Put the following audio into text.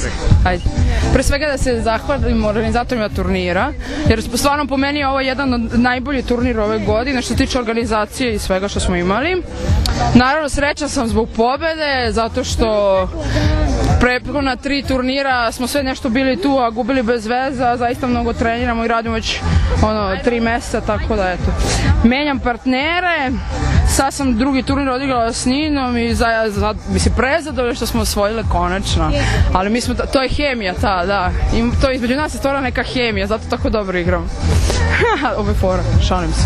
Ajde. Pre svega da se zahvalim organizatorima turnira, jer stvarno po meni je ovo jedan od najboljih turnira ove godine što se tiče organizacije i svega što smo imali. Naravno, srećan sam zbog pobede, zato što prepuna 3 turnira smo sve nešto bili tu, a gubili bez veza, zaista mnogo treniramo i radimo već 3 meseca, tako da eto. Menjam partnere, sad sam drugi turnir odigrala s Ninom i mislim prezadovoljna što smo osvojile konačno, ali mi smo, to je hemija ta, da, i to između nas je stvorila neka hemija, zato tako dobro igram. Ovo je fora, šalim se.